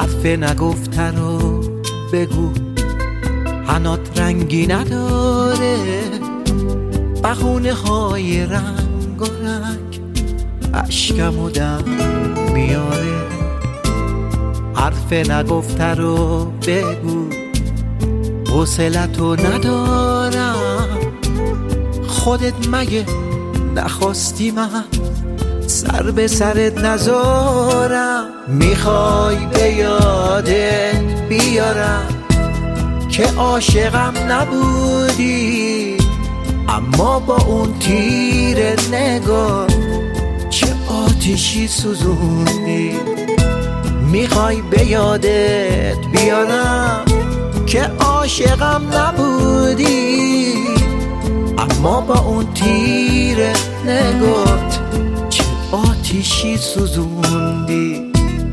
حرف نگفته رو بگو، حنات رنگی نداره، بهونه های رنگ و رنگ اشکمو دم میاره. حرف نگفته رو بگو، حوصلتو ندارم، خودت مگه نخواستی من سر به سرت نذارم؟ میخوای به یادت بیارم که عاشقم نبودی، اما با اون تیر نگاه چه آتیشی سوزوندی. میخوای به یادت بیارم که عاشقم نبودی، اما با اون تیر نگات چه آتیشی سوزوندی.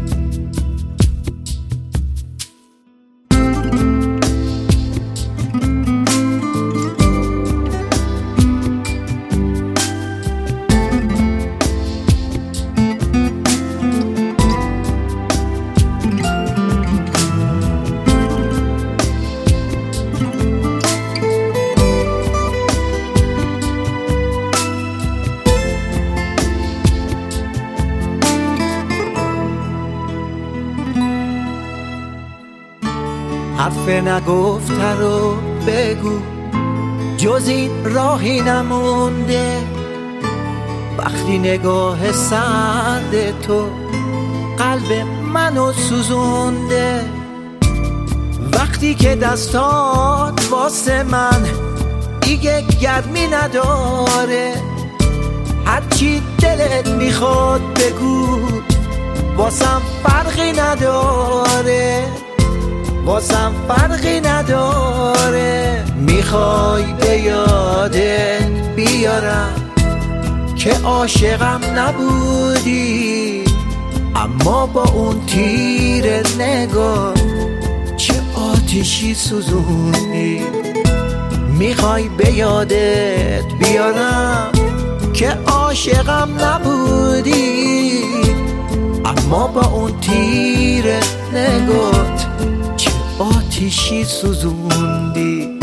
حرف نگفته رو بگو، جز این راهی نمونده. وقتی نگاه سرد تو قلب منو سوزونده، وقتی که دستات واسه من دیگه گرمی نداره، هرچی دلت میخواد بگو، واسم فرقی نداره، واسم فرقی نداره. میخوای به یادت بیارم که عاشقم نبودی، اما با اون تیر نگاه چه آتیشی سوزوندی. میخوای به یادت بیارم که عاشقم نبودی، اما با اون تیر نگات چه آتیشی سوزوندی.